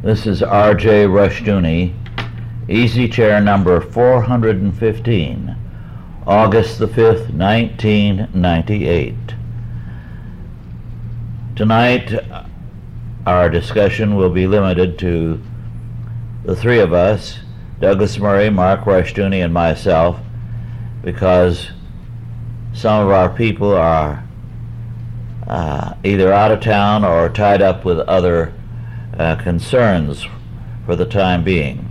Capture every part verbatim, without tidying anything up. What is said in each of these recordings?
This is R J Rushdoony, easy chair number four hundred fifteen, August the fifth, nineteen ninety-eight. Tonight, our discussion will be limited to the three of us, Douglas Murray, Mark Rushdoony, and myself, because some of our people are uh, either out of town or tied up with other uh, concerns for the time being.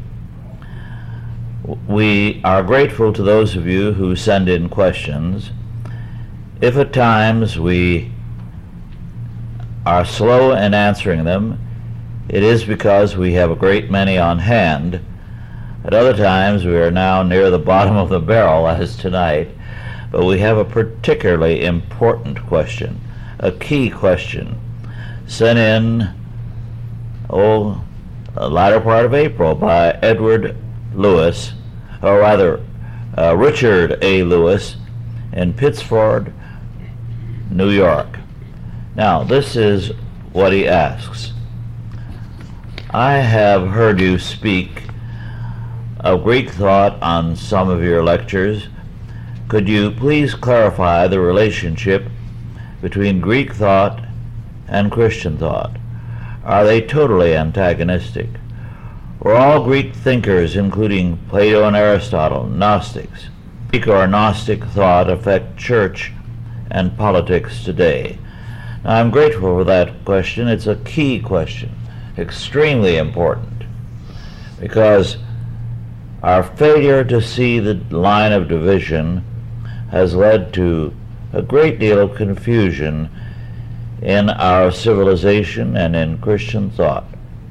We are grateful to those of you who send in questions. If at times we are slow in answering them, it is because we have a great many on hand. At other times we are now near the bottom of the barrel, as tonight, but we have a particularly important question, a key question, sent in, oh, the latter part of April by Edward Lewis, or rather uh, Richard A. Lewis in Pittsford, New York. Now, this is what he asks. I have heard you speak of Greek thought on some of your lectures. Could you please clarify the relationship between Greek thought and Christian thought? Are they totally antagonistic? Were all Greek thinkers, including Plato and Aristotle, Gnostics? Greek or Gnostic thought affect church and politics today? Now, I'm grateful for that question. It's a key question, extremely important, because our failure to see the line of division has led to a great deal of confusion in our civilization and in Christian thought.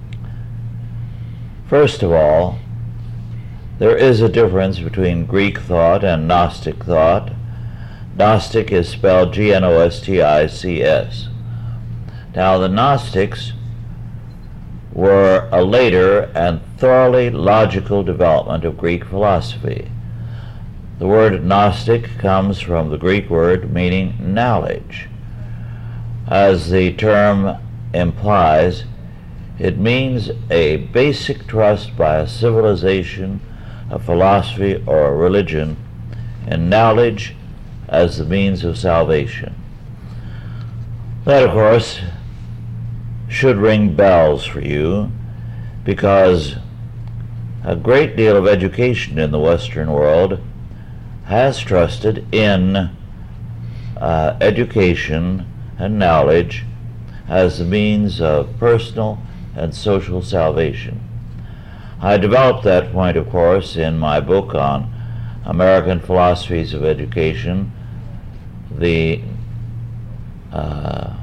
First of all, there is a difference between Greek thought and Gnostic thought. Gnostic is spelled G N O S T I C S. Now, the Gnostics were a later and thoroughly logical development of Greek philosophy. The word Gnostic comes from the Greek word meaning knowledge. As the term implies, it means a basic trust by a civilization, a philosophy, or a religion in knowledge as the means of salvation. That, of course, should ring bells for you, because a great deal of education in the Western world has trusted in uh, education and knowledge as the means of personal and social salvation. I developed that point, of course, in my book on American Philosophies of Education, the uh,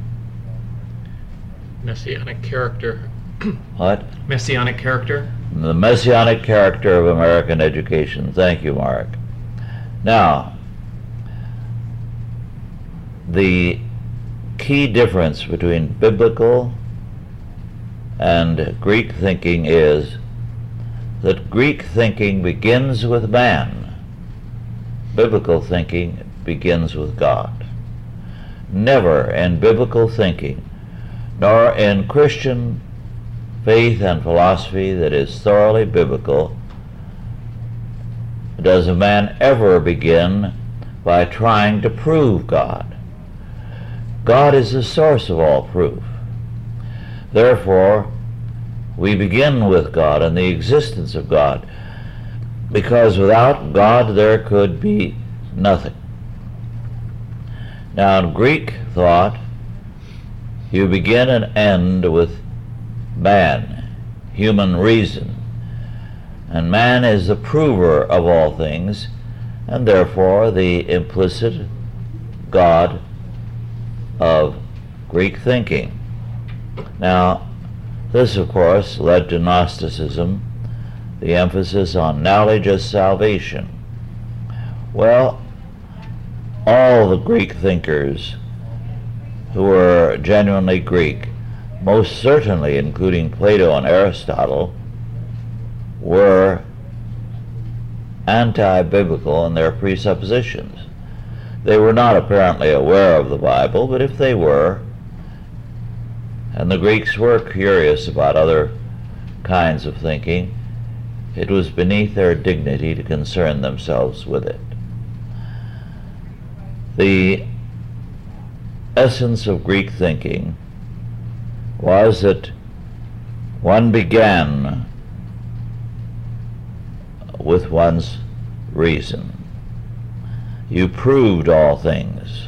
Messianic character. what? Messianic character? The Messianic Character of American Education. Thank you, Mark. Now, the key difference between biblical and Greek thinking is that Greek thinking begins with man. Biblical thinking begins with God. Never in biblical thinking, nor in Christian faith and philosophy that is thoroughly biblical, does a man ever begin by trying to prove God. God is the source of all proof. Therefore, we begin with God and the existence of God, because without God there could be nothing. Now, in Greek thought, you begin and end with man, human reason, and man is the prover of all things, and therefore the implicit God of Greek thinking. Now, this, of course, led to Gnosticism, the emphasis on knowledge as salvation. Well, all the Greek thinkers who were genuinely Greek, most certainly including Plato and Aristotle, were anti-biblical in their presuppositions. They were not apparently aware of the Bible, but if they were, and the Greeks were curious about other kinds of thinking, it was beneath their dignity to concern themselves with it. The essence of Greek thinking was that one began with one's reason. You proved all things.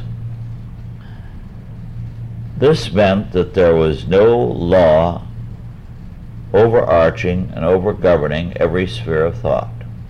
This meant that there was no law overarching and overgoverning every sphere of thought.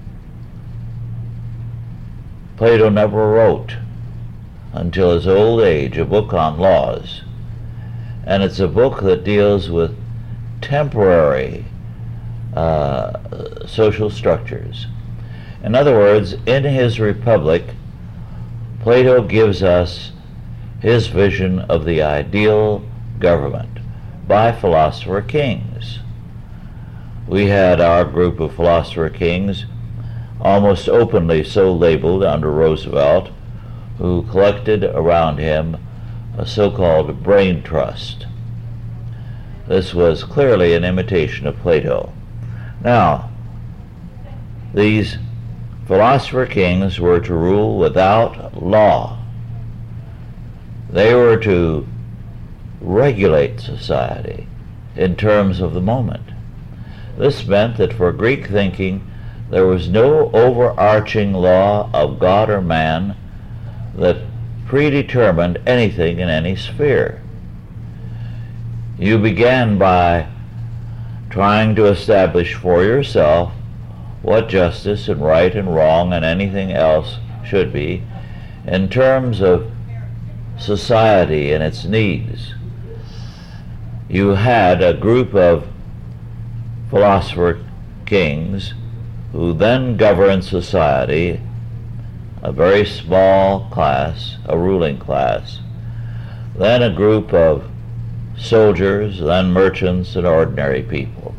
Plato never wrote until his old age a book on laws, and it's a book that deals with temporary uh, social structures. In other words, in his Republic, Plato gives us his vision of the ideal government by philosopher kings. We had our group of philosopher kings almost openly so labeled under Roosevelt, who collected around him a so-called brain trust. This was clearly an imitation of Plato. Now, these philosopher kings were to rule without law. They were to regulate society in terms of the moment. This meant that for Greek thinking, there was no overarching law of God or man that predetermined anything in any sphere. You began by trying to establish for yourself what justice and right and wrong and anything else should be in terms of society and its needs. You had a group of philosopher kings who then governed society, a very small class, a ruling class, then a group of soldiers, then merchants and ordinary people.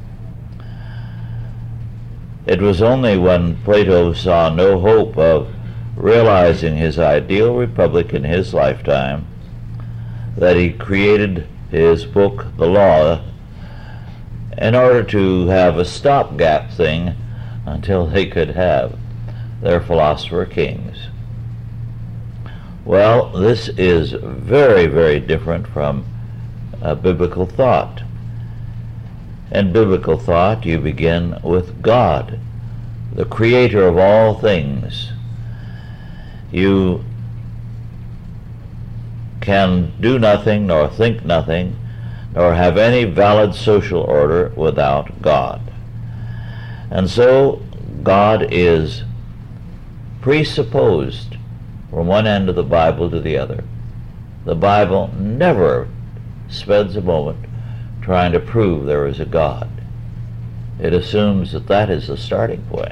It was only when Plato saw no hope of realizing his ideal republic in his lifetime that he created his book, The Law, in order to have a stopgap thing until they could have their philosopher kings. Well, this is very, very different from uh, biblical thought. In biblical thought, you begin with God, the creator of all things. You can do nothing nor think nothing nor have any valid social order without God. And so God is presupposed from one end of the Bible to the other. The Bible never spends a moment trying to prove there is a God. It assumes that that is the starting point.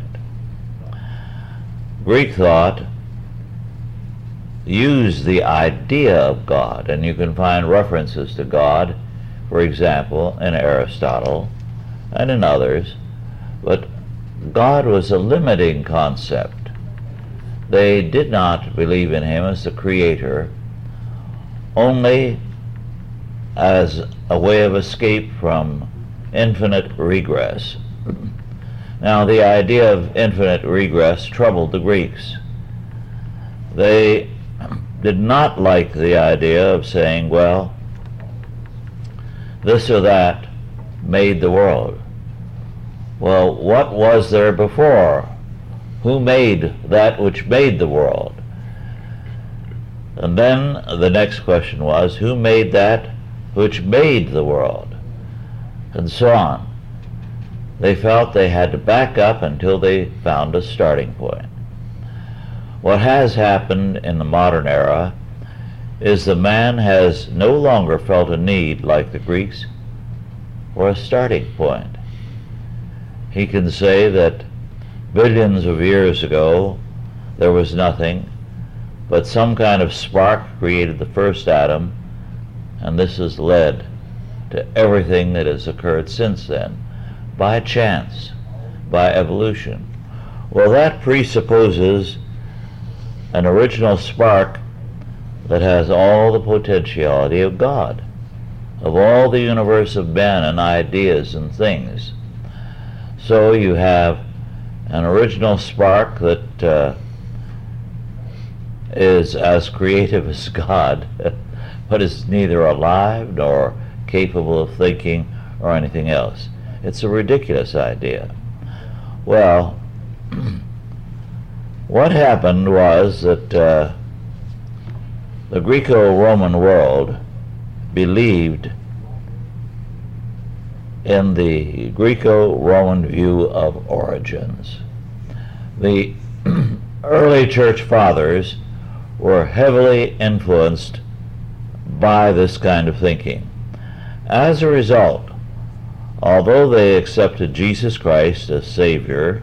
Greek thought used the idea of God, and you can find references to God, for example, in Aristotle and in others, but God was a limiting concept. They did not believe in him as the creator, only as a way of escape from infinite regress. Now, the idea of infinite regress troubled the Greeks. They did not like the idea of saying, well, this or that made the world. Well, what was there before? Who made that which made the world? And then the next question was, who made that which made the world? And so on. They felt they had to back up until they found a starting point. What has happened in the modern era is the man has no longer felt a need, like the Greeks, for a starting point. He can say that billions of years ago there was nothing, but some kind of spark created the first atom, and this has led to everything that has occurred since then, by chance, by evolution. Well, that presupposes an original spark that has all the potentiality of God, of all the universe of men and ideas and things. So you have an original spark that uh, is as creative as God, but is neither alive nor capable of thinking or anything else. It's a ridiculous idea. Well, what happened was that uh, the Greco-Roman world believed in the Greco-Roman view of origins. The early church fathers were heavily influenced by this kind of thinking. As a result, although they accepted Jesus Christ as Savior,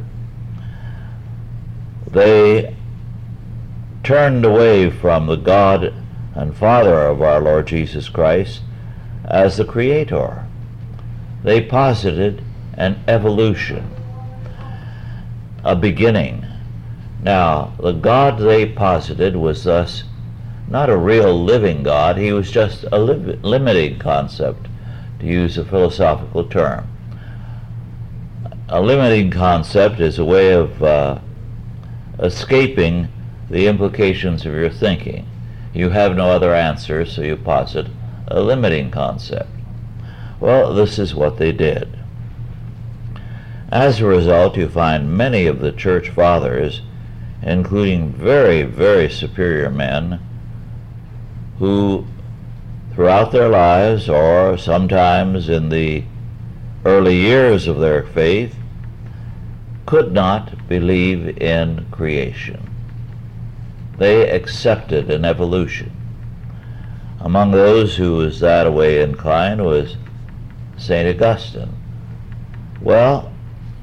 they turned away from the God and Father of our Lord Jesus Christ as the Creator. They posited an evolution, a beginning. Now, the God they posited was thus not a real living God. He was just a li- limiting concept, to use a philosophical term. A limiting concept is a way of uh, escaping the implications of your thinking. You have no other answer, so you posit a limiting concept. Well, this is what they did. As a result, you find many of the church fathers, including very, very superior men, who throughout their lives, or sometimes in the early years of their faith, could not believe in creation. They accepted an evolution. Among those who was that way inclined was Saint Augustine. Well,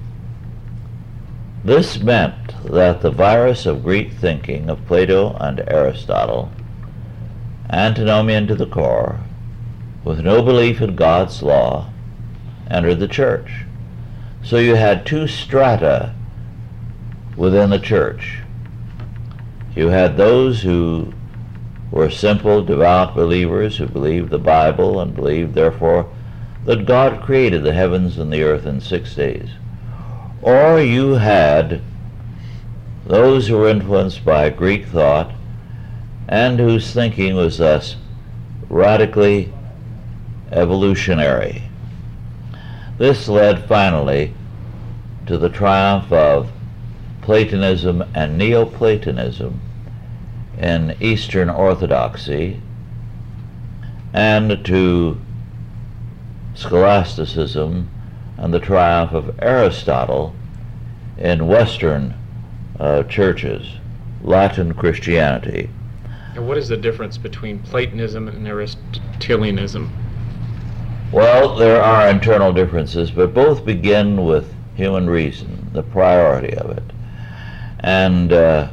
this meant that the virus of Greek thinking of Plato and Aristotle, antinomian to the core, with no belief in God's law, entered the church. So you had two strata within the church. You had those who were simple, devout believers who believed the Bible and believed, therefore, that God created the heavens and the earth in six days. Or you had those who were influenced by Greek thought and whose thinking was thus radically evolutionary. This led finally to the triumph of Platonism and Neoplatonism in Eastern Orthodoxy, and to scholasticism and the triumph of Aristotle in Western uh, churches, Latin Christianity. And what is the difference between Platonism and Aristotelianism? Well, there are internal differences, but both begin with human reason, the priority of it. And uh,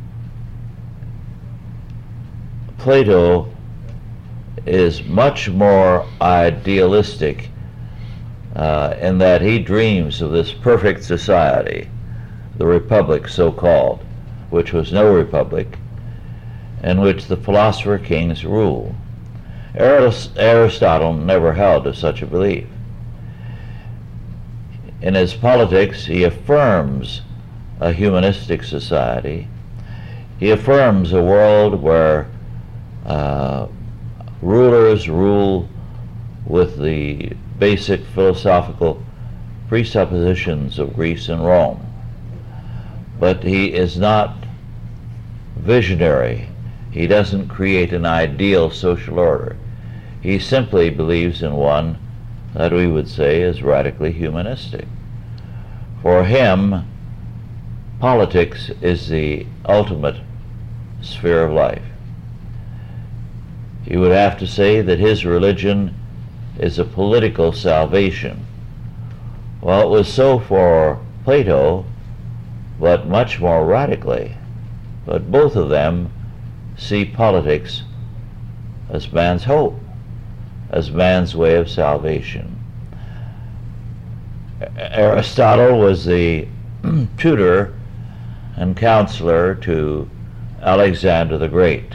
Plato is much more idealistic uh, in that he dreams of this perfect society, the republic so-called, which was no republic, in which the philosopher kings rule. Aristotle never held to such a belief. In his politics, he affirms a humanistic society. He affirms a world where uh, rulers rule with the basic philosophical presuppositions of Greece and Rome. But he is not visionary. He doesn't create an ideal social order. He simply believes in one that we would say is radically humanistic. For him, politics is the ultimate sphere of life. You would have to say that his religion is a political salvation. Well, it was so for Plato, but much more radically. But both of them see politics as man's hope, as man's way of salvation. Aristotle was the tutor and counselor to Alexander the Great.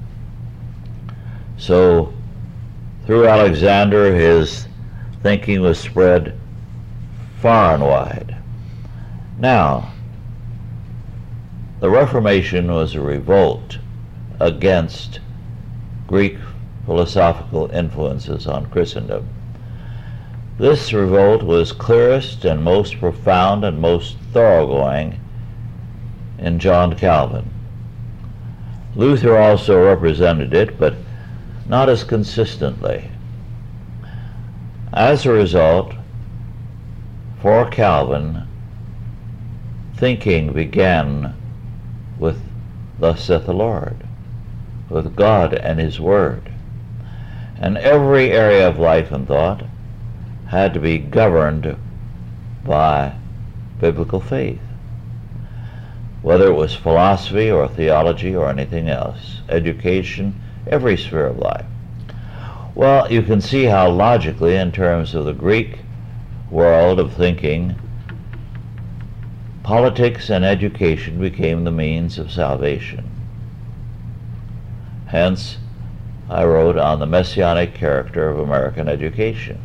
So through Alexander, his thinking was spread far and wide. Now, the Reformation was a revolt against Greek philosophical influences on Christendom. This revolt was clearest and most profound and most thoroughgoing in John Calvin. Luther also represented it, but not as consistently. As a result, for Calvin, thinking began with "Thus saith the Lord," with God and His Word. And every area of life and thought had to be governed by biblical faith, whether it was philosophy or theology or anything else, education, every sphere of life. Well, you can see how logically, in terms of the Greek world of thinking, politics and education became the means of salvation. Hence, I wrote on the messianic character of American education.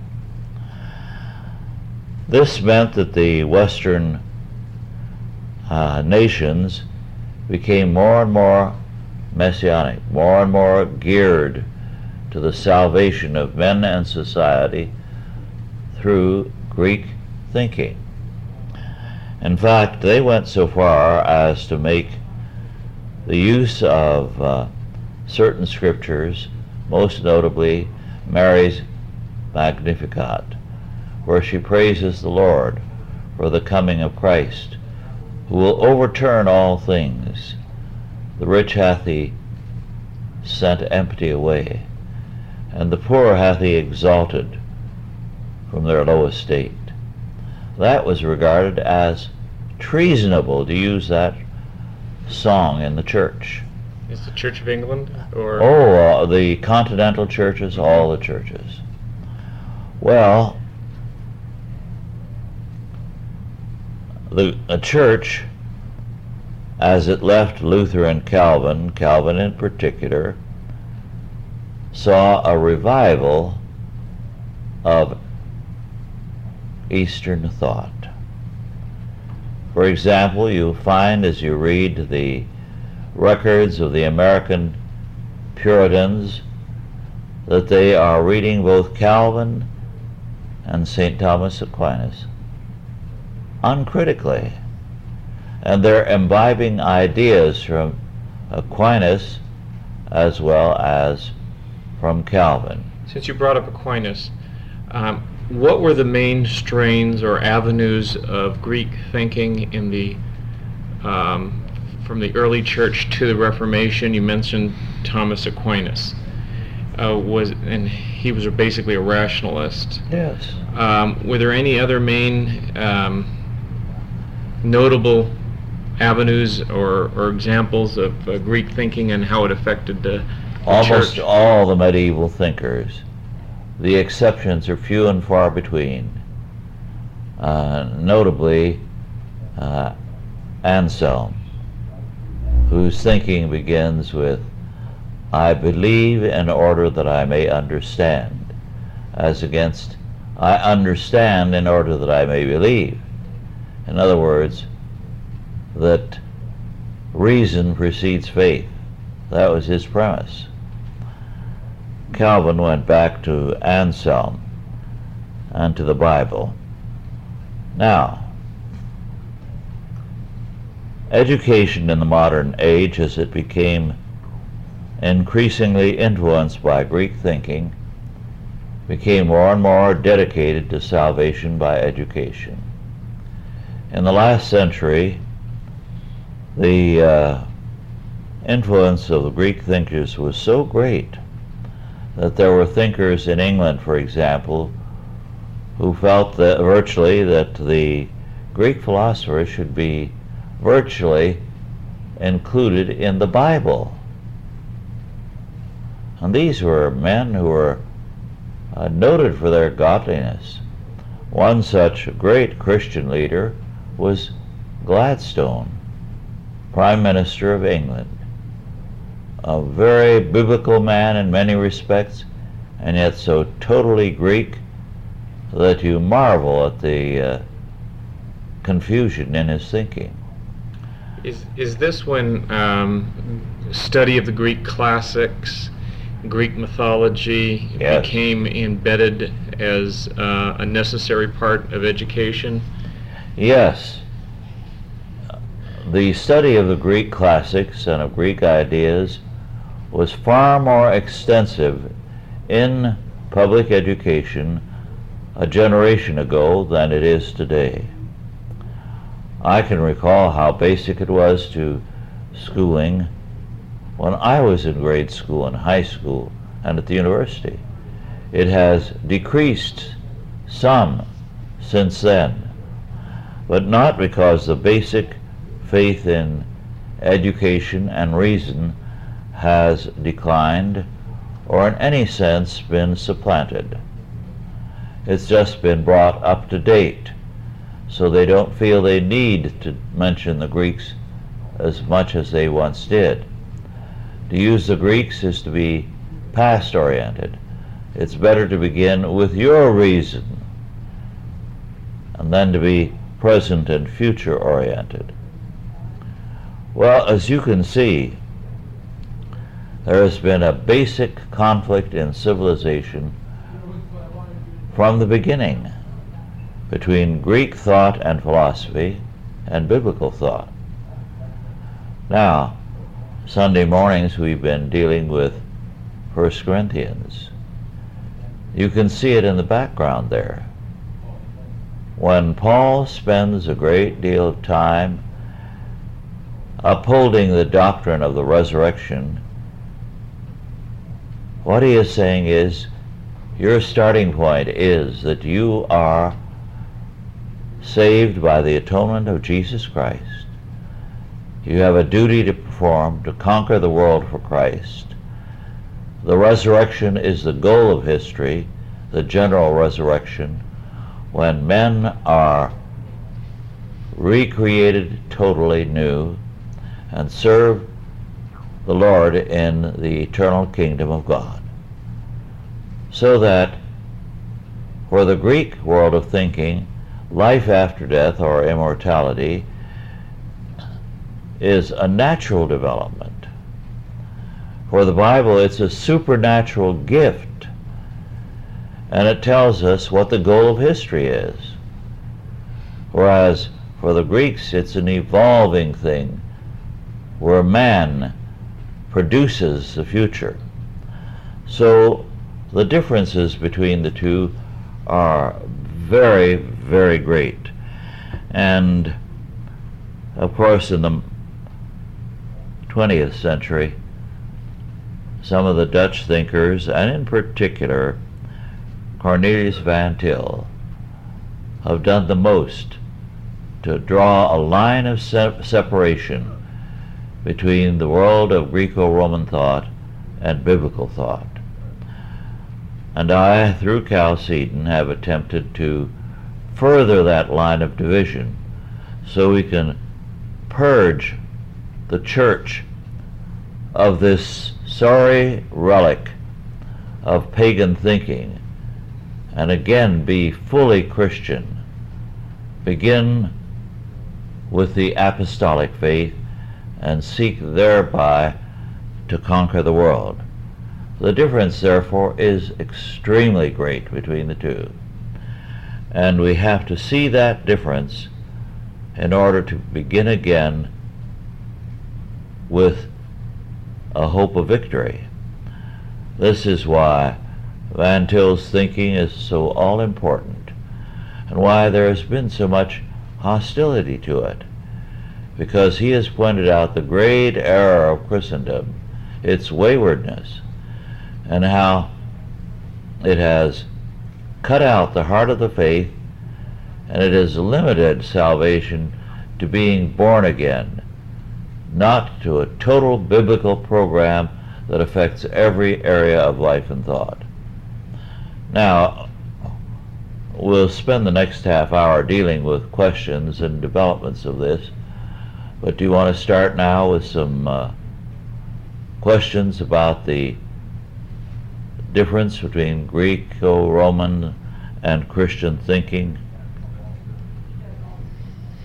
This meant that the Western uh, nations became more and more messianic, more and more geared to the salvation of men and society through Greek thinking. In fact, they went so far as to make the use of uh, certain scriptures, most notably Mary's Magnificat, where she praises the Lord for the coming of Christ, who will overturn all things. The rich hath He sent empty away, and the poor hath He exalted from their low estate. That was regarded as treasonable to use that song in the church. Is the Church of England, or? Oh, uh, the continental churches, all the churches. Well, the a church, as it left Luther and Calvin, Calvin in particular, saw a revival of Eastern thought. For example, you'll find as you read the records of the American Puritans that they are reading both Calvin and Saint Thomas Aquinas uncritically, and they're imbibing ideas from Aquinas as well as from Calvin. Since you brought up Aquinas, um, what were the main strains or avenues of Greek thinking in the um, from the early church to the Reformation? You mentioned Thomas Aquinas. Uh, was and he was basically a rationalist. Yes. Um, were there any other main um, notable avenues or, or examples of uh, Greek thinking and how it affected the, the Almost church? all the medieval thinkers. The exceptions are few and far between. Uh, notably, uh, Anselm, whose thinking begins with, "I believe in order that I may understand," as against, "I understand in order that I may believe." In other words, that reason precedes faith. That was his premise. Calvin went back to Anselm and to the Bible. Now, education in the modern age, as it became increasingly influenced by Greek thinking, became more and more dedicated to salvation by education. In the last century, the uh, influence of the Greek thinkers was so great that there were thinkers in England, for example, who felt that virtually that the Greek philosophers should be virtually included in the Bible. And these were men who were uh, noted for their godliness. One such great Christian leader was Gladstone, Prime Minister of England. A very biblical man in many respects, and yet so totally Greek that you marvel at the uh, confusion in his thinking. Is is this when um, study of the Greek classics, Greek mythology Yes. became embedded as uh, a necessary part of education? Yes. The study of the Greek classics and of Greek ideas was far more extensive in public education a generation ago than it is today. I can recall how basic it was to schooling when I was in grade school and high school and at the university. It has decreased some since then, but not because the basic faith in education and reason has declined or in any sense been supplanted. It's just been brought up to date, so they don't feel they need to mention the Greeks as much as they once did. To use the Greeks is to be past-oriented. It's better to begin with your reason and then to be present and future-oriented. Well, as you can see, there has been a basic conflict in civilization from the beginning between Greek thought and philosophy and biblical thought. Now, Sunday mornings we've been dealing with First Corinthians. You can see it in the background there. When Paul spends a great deal of time upholding the doctrine of the resurrection, what he is saying is, your starting point is that you are saved by the atonement of Jesus Christ. You have a duty to perform to conquer the world for Christ. The resurrection is the goal of history, the general resurrection, when men are recreated totally new and serve the Lord in the eternal kingdom of God. So that for the Greek world of thinking, life after death or immortality is a natural development. For the Bible, it's a supernatural gift, and it tells us what the goal of history is. Whereas for the Greeks, it's an evolving thing where man produces the future. So the differences between the two are very, very great. And of course, in the twentieth century, some of the Dutch thinkers, and in particular Cornelius Van Til, have done the most to draw a line of se- separation between the world of Greco-Roman thought and biblical thought. And I, through Chalcedon, have attempted to further that line of division so we can purge the church of this sorry relic of pagan thinking and again be fully Christian. Begin with the apostolic faith and seek thereby to conquer the world. The difference, therefore, is extremely great between the two. And we have to see that difference in order to begin again with a hope of victory. This is why Van Til's thinking is so all-important, and why there has been so much hostility to it, because he has pointed out the great error of Christendom, its waywardness, and how it has cut out the heart of the faith, and it has limited salvation to being born again, not to a total biblical program that affects every area of life and thought. Now, we'll spend the next half hour dealing with questions and developments of this, but do you want to start now with some uh, questions about the difference between Greco-Roman and Christian thinking?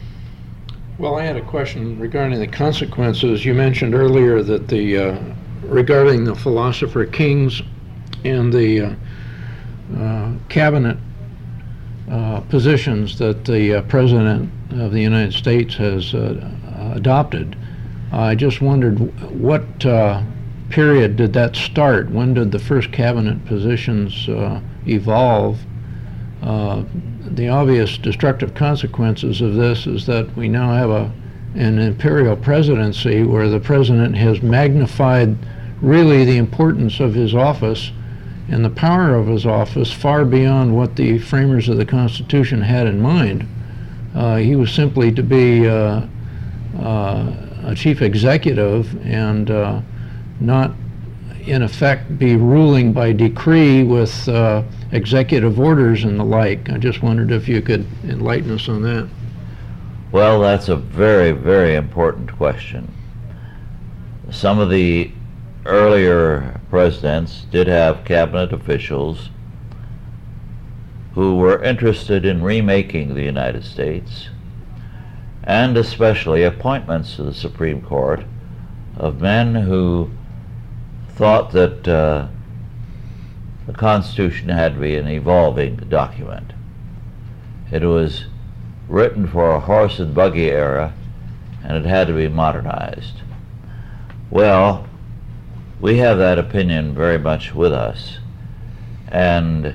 Well, I had a question regarding the consequences. You mentioned earlier that the uh, regarding the philosopher kings and the uh, uh, cabinet uh, positions that the uh, President of the United States has uh, adopted. I just wondered what uh, period did that start? When did the first cabinet positions uh, evolve? Uh, the obvious destructive consequences of this is that we now have a an imperial presidency where the president has magnified really the importance of his office and the power of his office far beyond what the framers of the Constitution had in mind. Uh, he was simply to be uh, uh, a chief executive and uh, not in effect be ruling by decree with uh, executive orders and the like. I just wondered if you could enlighten us on that. Well, that's a very, very important question. Some of the earlier presidents did have cabinet officials who were interested in remaking the United States, and especially appointments to the Supreme Court of men who thought that uh, the Constitution had to be an evolving document. It was written for a horse and buggy era, and it had to be modernized. Well, we have that opinion very much with us, and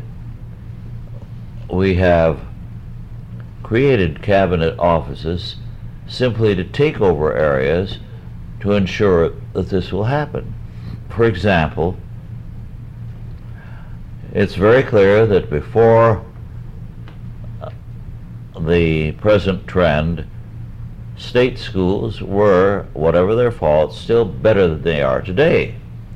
we have created cabinet offices simply to take over areas to ensure that this will happen. For example, it's very clear that before the present trend, state schools were, whatever their faults, still better than they are today.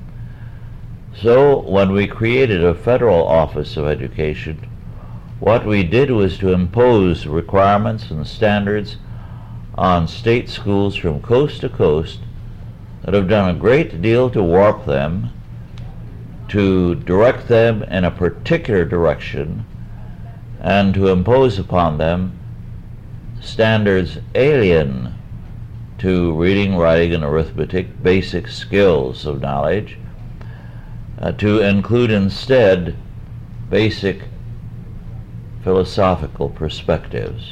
So when we created a federal office of education, what we did was to impose requirements and standards on state schools from coast to coast that have done a great deal to warp them, to direct them in a particular direction, and to impose upon them standards alien to reading, writing, and arithmetic, basic skills of knowledge, uh, to include instead basic philosophical perspectives.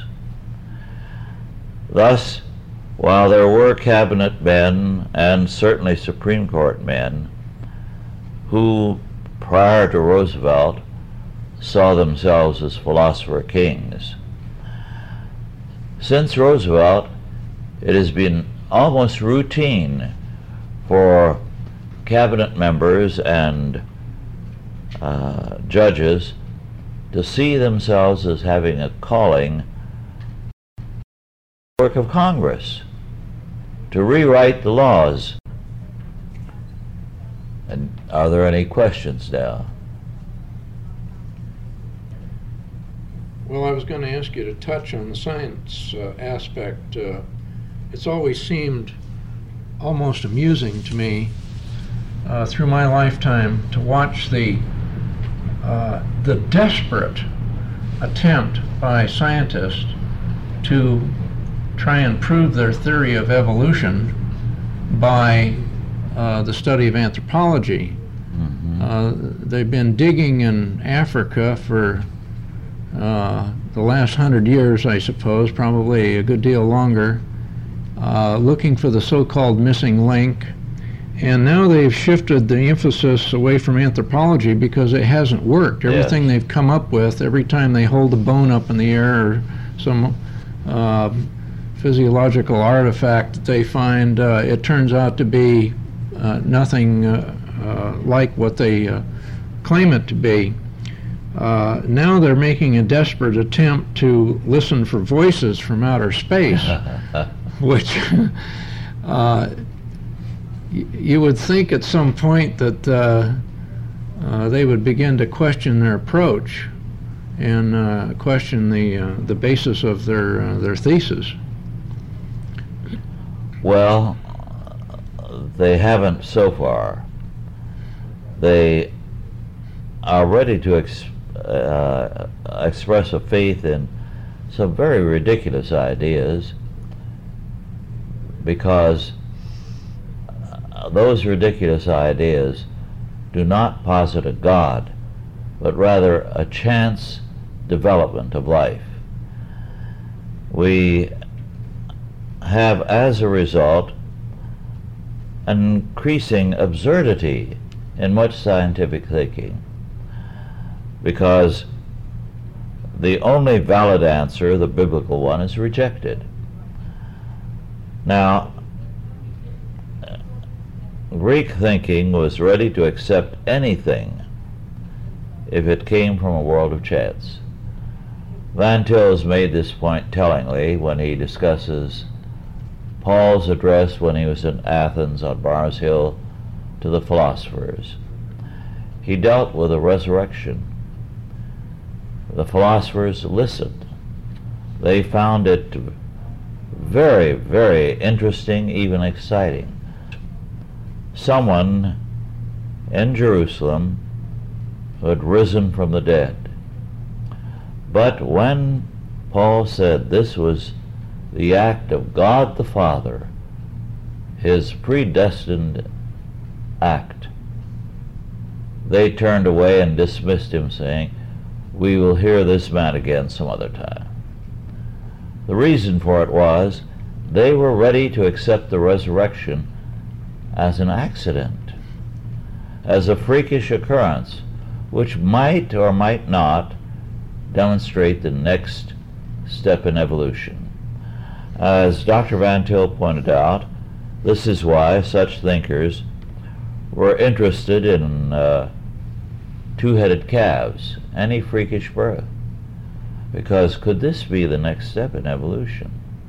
Thus, while there were cabinet men and certainly Supreme Court men who, prior to Roosevelt, saw themselves as philosopher kings, since Roosevelt, it has been almost routine for cabinet members and uh, judges to see themselves as having a calling work of Congress, to rewrite the laws. And are there any questions now? Well, I was going to ask you to touch on the science uh, aspect. Uh, it's always seemed almost amusing to me uh, through my lifetime to watch the uh, the desperate attempt by scientists to try and prove their theory of evolution by uh, the study of anthropology. Mm-hmm. Uh, they've been digging in Africa for uh, the last hundred years, I suppose, probably a good deal longer, uh, looking for the so-called missing link. And now they've shifted the emphasis away from anthropology because it hasn't worked. Everything yes. they've come up with, every time they hold a bone up in the air or some uh, physiological artifact that they find, uh, it turns out to be uh, nothing uh, uh, like what they uh, claim it to be. Uh, now they're making a desperate attempt to listen for voices from outer space, which uh, y you would think at some point that uh, uh, they would begin to question their approach and uh, question the uh, the basis of their uh, their thesis. Well, they haven't so far. They are ready to ex uh, express a faith in some very ridiculous ideas, because uh, those ridiculous ideas do not posit a God, but rather a chance development of life. We have, as a result, an increasing absurdity in much scientific thinking, because the only valid answer, the biblical one, is rejected. Now, Greek thinking was ready to accept anything if it came from a world of chance. Van Til has made this point tellingly when he discusses Paul's address when he was in Athens on Mars Hill to the philosophers. He dealt with a resurrection. The philosophers listened. They found it very, very interesting, even exciting. Someone in Jerusalem who had risen from the dead. But when Paul said this was the act of God the Father, his predestined act, they turned away and dismissed him, saying, "We will hear this man again some other time." The reason for it was they were ready to accept the resurrection as an accident, as a freakish occurrence, which might or might not demonstrate the next step in evolution. As Doctor Van Til pointed out, this is why such thinkers were interested in uh, two-headed calves, any freakish birth, because could this be the next step in evolution?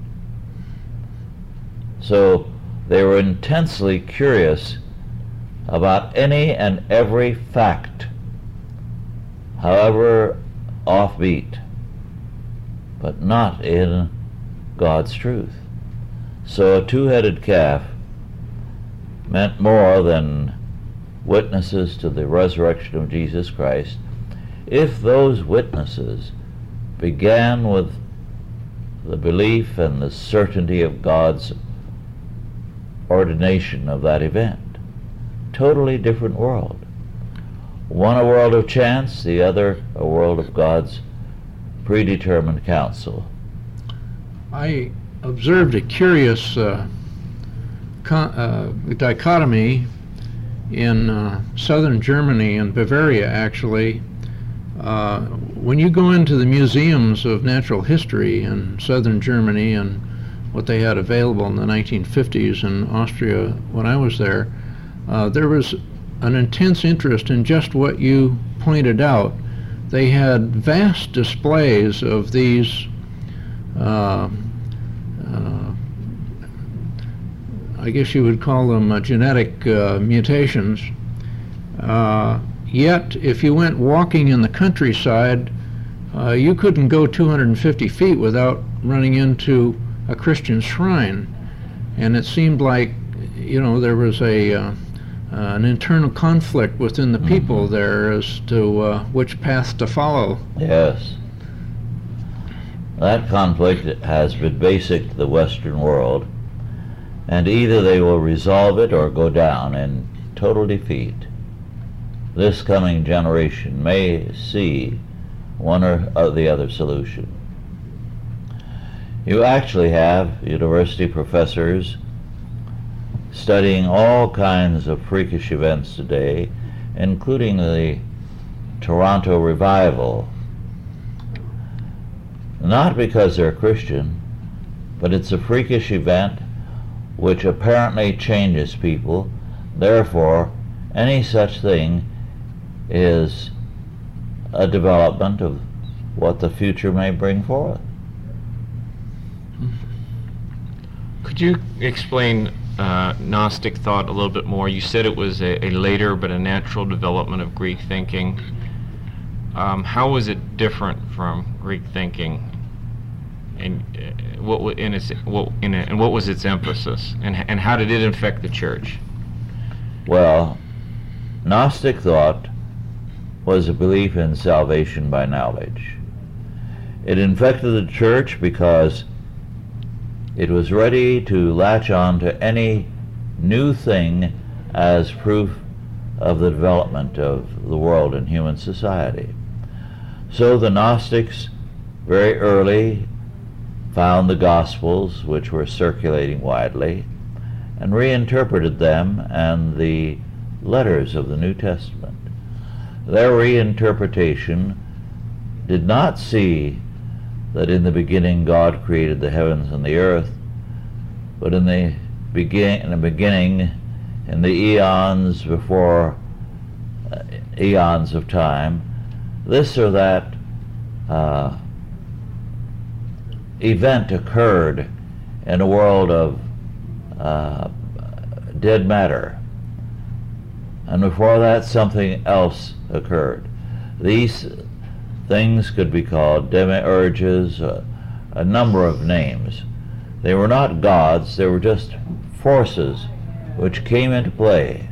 So they were intensely curious about any and every fact, however offbeat, but not in God's truth. So a two-headed calf meant more than witnesses to the resurrection of Jesus Christ if those witnesses began with the belief and the certainty of God's ordination of that event. Totally different world. One a world of chance, the other a world of God's predetermined counsel. I observed a curious uh, con- uh, dichotomy in uh, southern Germany and Bavaria, actually. Uh, when you go into the museums of natural history in southern Germany and what they had available in the nineteen fifties in Austria when I was there, uh, there was an intense interest in just what you pointed out. They had vast displays of these uh, uh, I guess you would call them uh, genetic uh, mutations. Uh, yet, if you went walking in the countryside, uh, you couldn't go two hundred fifty feet without running into a Christian shrine. And it seemed like, you know, there was a uh, uh, an internal conflict within the people mm-hmm. there as to uh, which path to follow. Yes. That conflict has been basic to the Western world, and either they will resolve it or go down in total defeat. This coming generation may see one or the other solution. You actually have university professors studying all kinds of freakish events today, including the Toronto revival. Not because they're Christian, but it's a freakish event which apparently changes people. Therefore, any such thing is a development of what the future may bring forth. Could you explain uh, Gnostic thought a little bit more? You said it was a, a later but a natural development of Greek thinking. Um, how was it different from Greek thinking? And uh, what in its what in it, and what was its emphasis, and and how did it infect the church? Well, Gnostic thought was a belief in salvation by knowledge. It infected the church because It was ready to latch on to any new thing as proof of the development of the world and human society. So the Gnostics very early found the Gospels, which were circulating widely, and reinterpreted them and the letters of the New Testament. Their reinterpretation did not see that in the beginning God created the heavens and the earth, but in the, begin- in the beginning, in the eons before uh, eons of time, this or that uh, event occurred in a world of uh, dead matter, and before that something else occurred. These things could be called demiurges, uh, a number of names. They were not gods, they were just forces which came into play.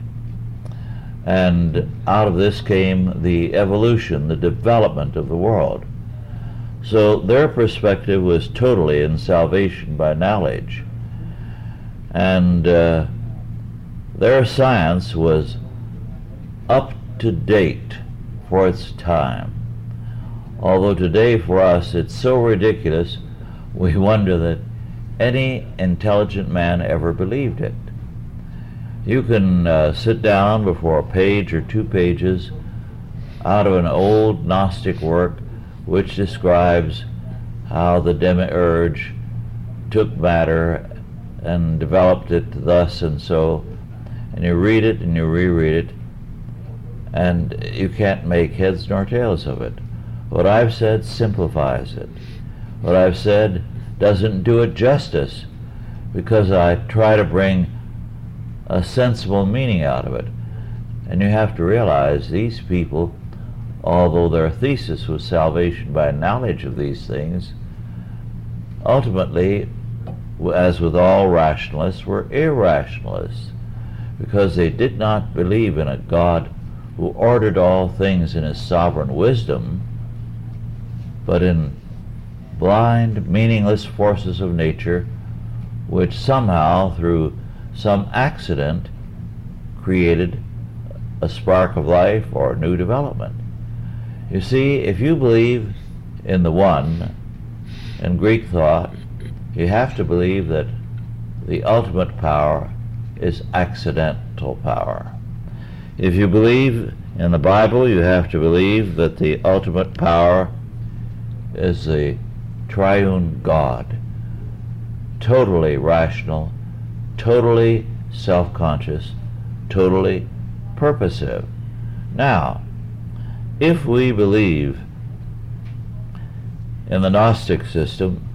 And out of this came the evolution, the development of the world. So their perspective was totally in salvation by knowledge. And uh, their science was up to date for its time. Although today for us it's so ridiculous, we wonder that any intelligent man ever believed it. You can uh, sit down before a page or two pages out of an old Gnostic work which describes how the demiurge took matter and developed it thus and so, and you read it and you reread it, and you can't make heads nor tails of it. What I've said simplifies it. What I've said doesn't do it justice, because I try to bring a sensible meaning out of it. And you have to realize these people, although their thesis was salvation by knowledge of these things, ultimately, as with all rationalists, were irrationalists, because they did not believe in a God who ordered all things in his sovereign wisdom, but in blind, meaningless forces of nature which somehow, through some accident, created a spark of life or new development. You see, if you believe in the one, in Greek thought, you have to believe that the ultimate power is accidental power. If you believe in the Bible, you have to believe that the ultimate power is the triune God, totally rational, totally self-conscious, totally purposive. Now, if we believe in the Gnostic system,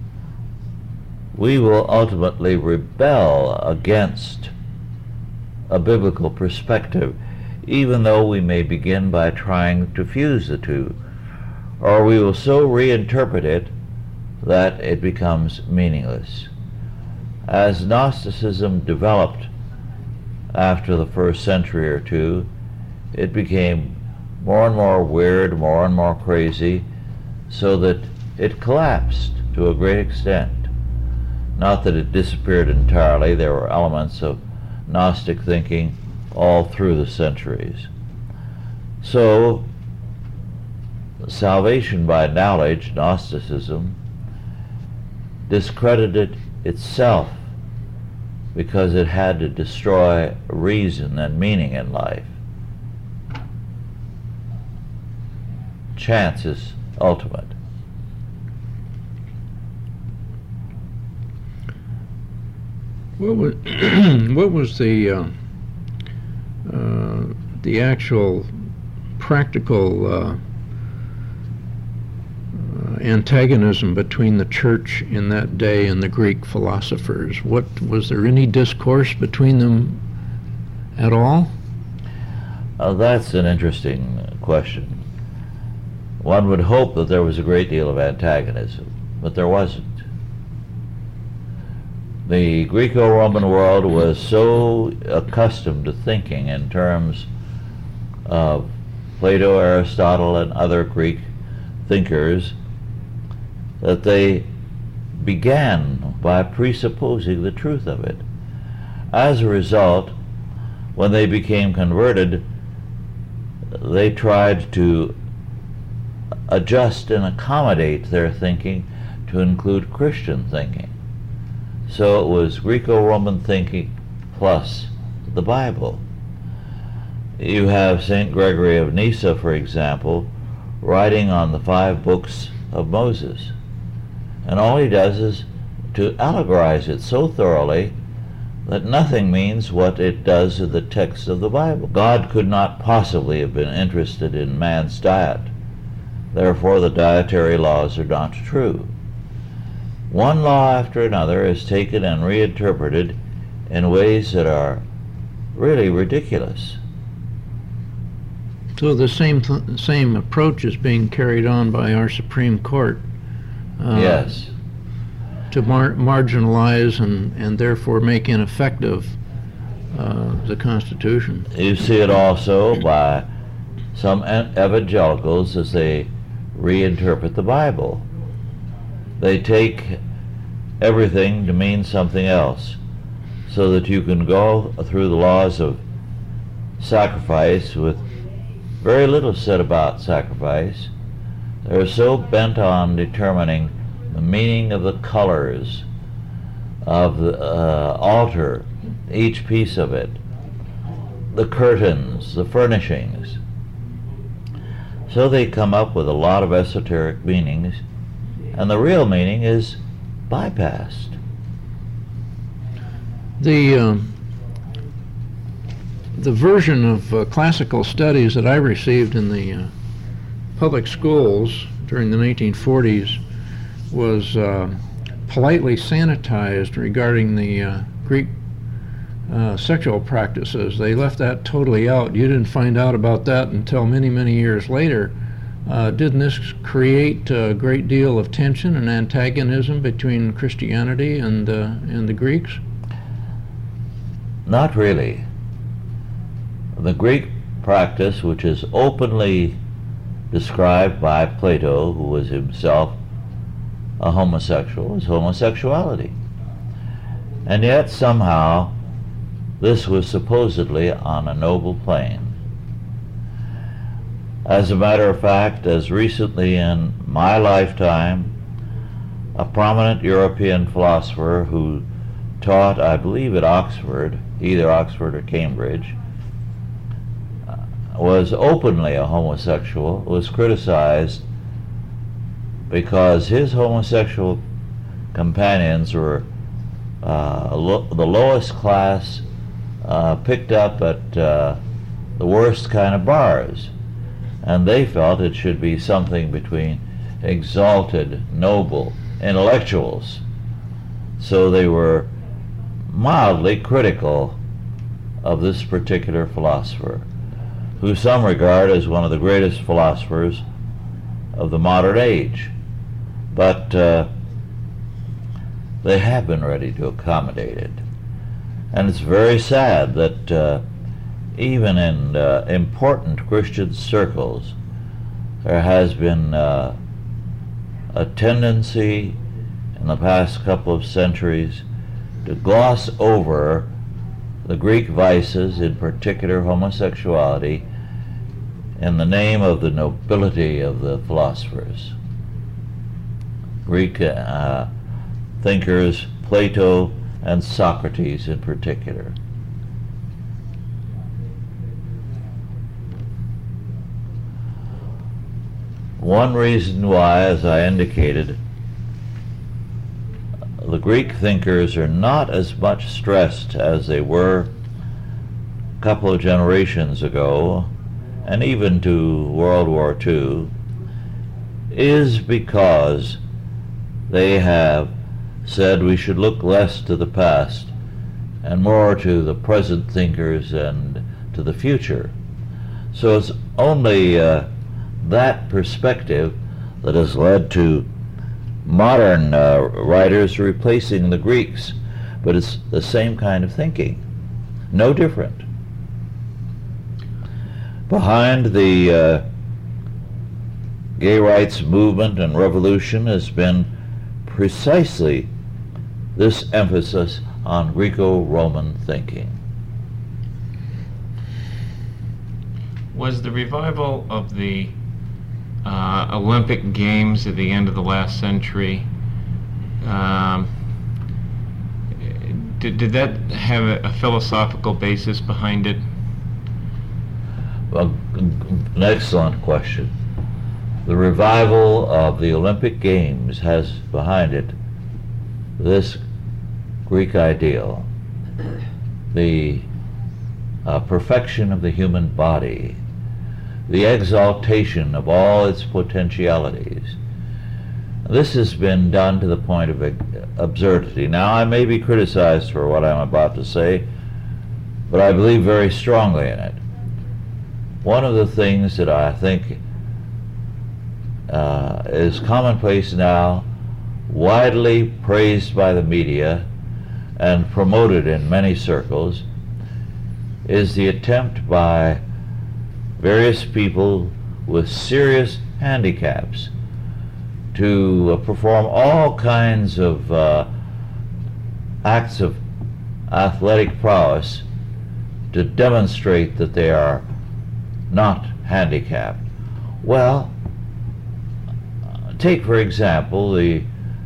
we will ultimately rebel against a biblical perspective, even though we may begin by trying to fuse the two, or we will so reinterpret it that it becomes meaningless. As Gnosticism developed after the first century or two, it became more and more weird, more and more crazy, so that it collapsed to a great extent. Not that it disappeared entirely, there were elements of Gnostic thinking all through the centuries. So, salvation by knowledge, Gnosticism, discredited itself because it had to destroy reason and meaning in life. Chance is ultimate. What was what was the uh, uh, the actual practical uh, uh, antagonism between the church in that day and the Greek philosophers? What was there any discourse between them at all? Uh, that's an interesting question. One would hope that there was a great deal of antagonism, but there wasn't. The Greco-Roman world was so accustomed to thinking in terms of Plato, Aristotle, and other Greek thinkers that they began by presupposing the truth of it. As a result, when they became converted, they tried to adjust and accommodate their thinking to include Christian thinking. So it was Greco-Roman thinking plus the Bible. You have Saint Gregory of Nyssa, for example, writing on the five books of Moses. And all he does is to allegorize it so thoroughly that nothing means what it does in the text of the Bible. God could not possibly have been interested in man's diet. Therefore, the dietary laws are not true. One law after another is taken and reinterpreted in ways that are really ridiculous. So the same th- same approach is being carried on by our Supreme Court. Uh, yes. To mar- marginalize and, and therefore make ineffective uh, the Constitution. You see it also by some evangelicals as they reinterpret the Bible. They take everything to mean something else, so that you can go through the laws of sacrifice with very little said about sacrifice. They're so bent on determining the meaning of the colors of the uh, altar, each piece of it, the curtains, the furnishings. So they come up with a lot of esoteric meanings, and the real meaning is bypassed. The um, the version of uh, classical studies that I received in the uh, public schools during the nineteen forties was uh, politely sanitized regarding the uh, Greek uh, sexual practices. They left that totally out. You didn't find out about that until many, many years later. Uh, didn't this create a great deal of tension and antagonism between Christianity and, uh, and the Greeks? Not really. The Greek practice, which is openly described by Plato, who was himself a homosexual, is homosexuality. And yet somehow this was supposedly on a noble plane. As a matter of fact, as recently in my lifetime, a prominent European philosopher who taught, I believe, at Oxford, either Oxford or Cambridge, was openly a homosexual, was criticized because his homosexual companions were uh, lo- the lowest class, uh, picked up at uh, the worst kind of bars. And they felt it should be something between exalted, noble intellectuals. So they were mildly critical of this particular philosopher, who some regard as one of the greatest philosophers of the modern age. But uh, they have been ready to accommodate it. And it's very sad that uh, even in uh, important Christian circles, there has been uh, a tendency in the past couple of centuries to gloss over the Greek vices, in particular homosexuality, in the name of the nobility of the philosophers. Greek uh, thinkers, Plato and Socrates in particular. One reason why, as I indicated, the Greek thinkers are not as much stressed as they were a couple of generations ago, and even to World War Two, is because they have said we should look less to the past and more to the present thinkers and to the future. So it's only uh, that perspective that has led to modern uh, writers replacing the Greeks, but it's the same kind of thinking, no different. Behind the uh, gay rights movement and revolution has been precisely this emphasis on Greco-Roman thinking? Was the revival of the uh, Olympic Games at the end of the last century, um, did, did that have a, a philosophical basis behind it? Well, an excellent question. The revival of the Olympic Games has behind it this Greek ideal, the uh, perfection of the human body, the exaltation of all its potentialities. This has been done to the point of absurdity. Now, I may be criticized for what I'm about to say, but I believe very strongly in it. One of the things that I think uh, is commonplace now, widely praised by the media and promoted in many circles, is the attempt by various people with serious handicaps to uh, perform all kinds of uh, acts of athletic prowess to demonstrate that they are not handicapped. Well, take for example the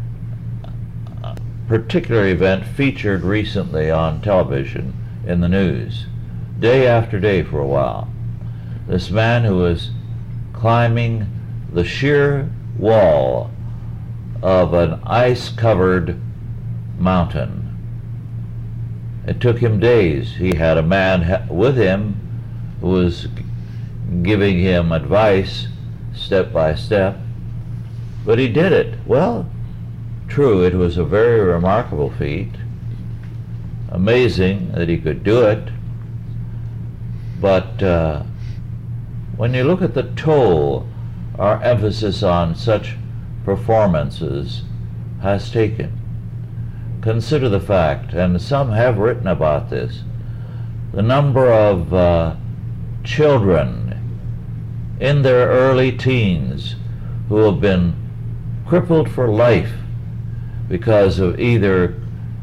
particular event featured recently on television in the news, day after day for a while. This man who was climbing the sheer wall of an ice-covered mountain. It took him days. He had a man with him who was giving him advice step by step, but he did it. Well, true, it was a very remarkable feat. Amazing that he could do it, but uh, when you look at the toll our emphasis on such performances has taken, consider the fact, and some have written about this, the number of uh, children in their early teens who have been crippled for life because of either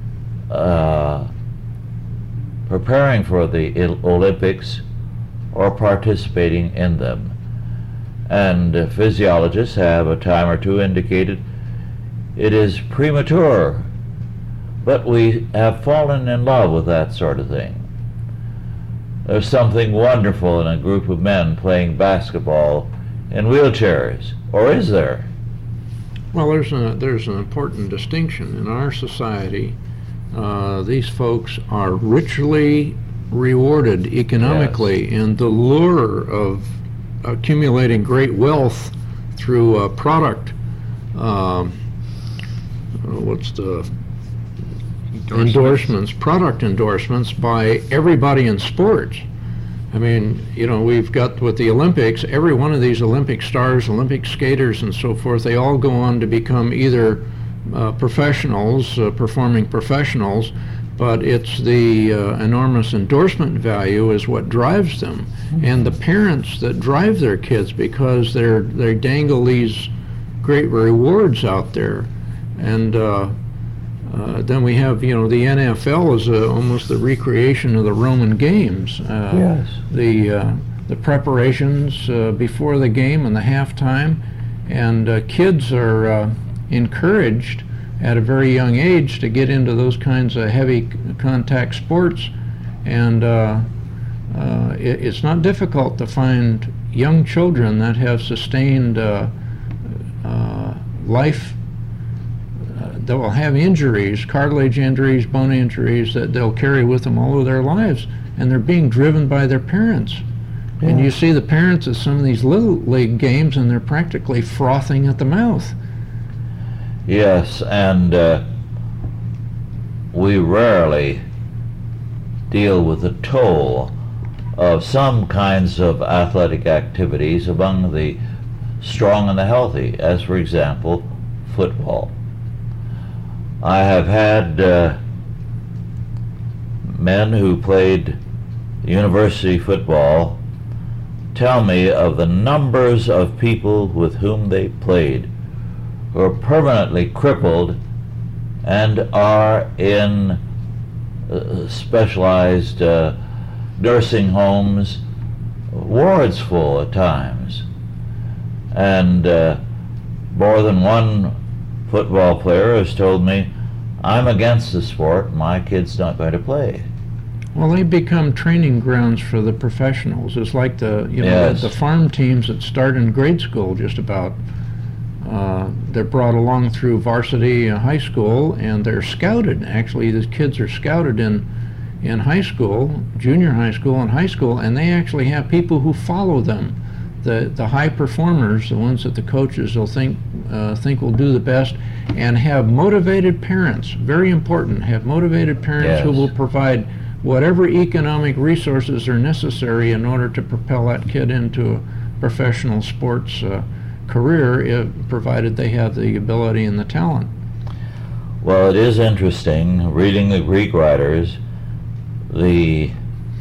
uh, preparing for the Olympics or participating in them. And uh, physiologists have a time or two indicated it is premature, but we have fallen in love with that sort of thing. There's something wonderful in a group of men playing basketball in wheelchairs, or is there? Well, there's a there's an important distinction in our society. Uh, these folks are richly rewarded economically, yes. And the lure of accumulating great wealth through uh, product, um, what's the endorsements. endorsements, product endorsements by everybody in sports. I mean, you know, we've got with the Olympics, every one of these Olympic stars, Olympic skaters and so forth, they all go on to become either uh, professionals, uh, performing professionals, but it's the uh, enormous endorsement value is what drives them. Mm-hmm. And the parents that drive their kids, because they're they dangle these great rewards out there. And uh, uh, then we have, you know, the N F L is uh, almost the recreation of the Roman games. Uh, yes. The, uh, the preparations uh, before the game and the halftime. And uh, kids are uh, encouraged at a very young age to get into those kinds of heavy contact sports, and uh, uh, it, it's not difficult to find young children that have sustained uh, uh, life, uh, that will have injuries, cartilage injuries, bone injuries that they'll carry with them all of their lives, and they're being driven by their parents. Yeah. And you see the parents at some of these little league games and they're practically frothing at the mouth. Yes, and uh, we rarely deal with the toll of some kinds of athletic activities among the strong and the healthy, as for example, football. I have had uh, men who played university football tell me of the numbers of people with whom they played who are permanently crippled and are in uh, specialized uh, nursing homes, wards full at times. And uh, more than one football player has told me, I'm against the sport, my kid's not going to play. Well, they become training grounds for the professionals. It's like the, you know, Yes. the, the farm teams that start in grade school just about. Uh, they're brought along through varsity uh, high school, and they're scouted. Actually, these kids are scouted in in high school, junior high school and high school, and they actually have people who follow them. The the high performers, the ones that the coaches will think uh, think will do the best, and have motivated parents. Very important. Have motivated parents who Yes. will provide whatever economic resources are necessary in order to propel that kid into a professional sports uh, career, if, provided they have the ability and the talent. Well, it is interesting, reading the Greek writers, the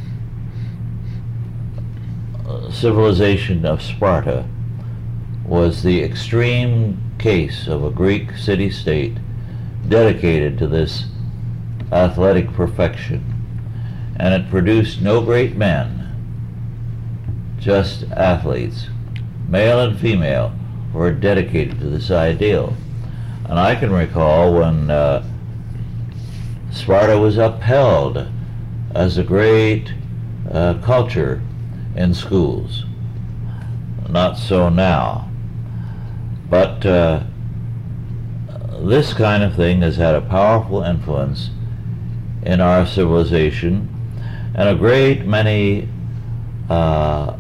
uh, civilization of Sparta was the extreme case of a Greek city-state dedicated to this athletic perfection. And it produced no great men, just athletes, male and female, who were dedicated to this ideal. And I can recall when uh, Sparta was upheld as a great uh, culture in schools. Not so now. But uh, this kind of thing has had a powerful influence in our civilization, and a great many uh,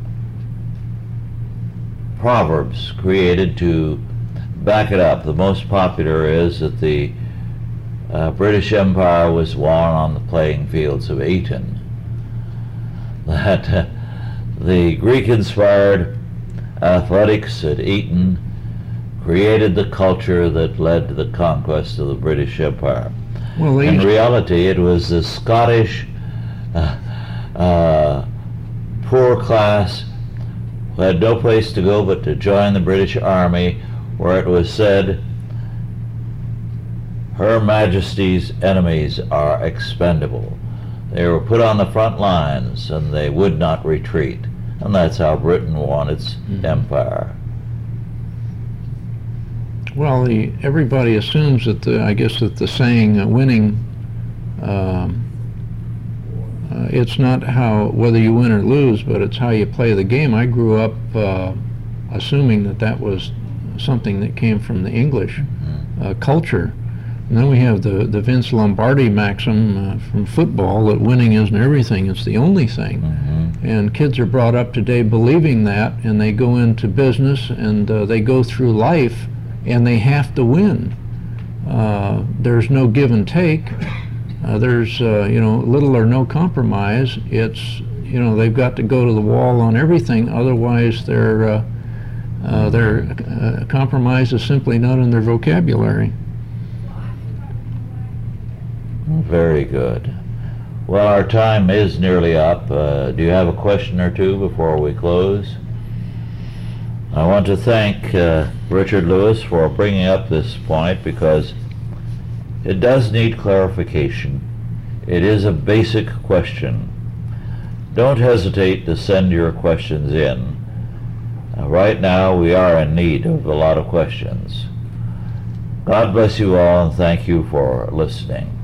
proverbs created to back it up. The most popular is that the uh, British Empire was won on the playing fields of Eton. That uh, the Greek-inspired athletics at Eton created the culture that led to the conquest of the British Empire. Well, they In used- reality, it was the Scottish uh, uh, poor class who had no place to go but to join the British Army, where it was said, Her Majesty's enemies are expendable. They were put on the front lines and they would not retreat. And that's how Britain won its Mhm. empire. Well, the, everybody assumes that the, I guess that the saying uh, winning, um, uh, it's not how, whether you win or lose, but it's how you play the game. I grew up uh, assuming that that was something that came from the English uh, culture. And then we have the, the Vince Lombardi maxim uh, from football that winning isn't everything, it's the only thing. Mhm. And kids are brought up today believing that, and they go into business and uh, they go through life and they have to win. Uh, there's no give and take. Uh, there's, uh, you know, little or no compromise. It's, you know, they've got to go to the wall on everything, otherwise their, uh, uh, their uh, compromise is simply not in their vocabulary. Very good. Well, our time is nearly up. Uh, do you have a question or two before we close? I want to thank uh, Richard Lewis for bringing up this point, because it does need clarification. It is a basic question. Don't hesitate to send your questions in. Uh, right now we are in need of a lot of questions. God bless you all, and thank you for listening.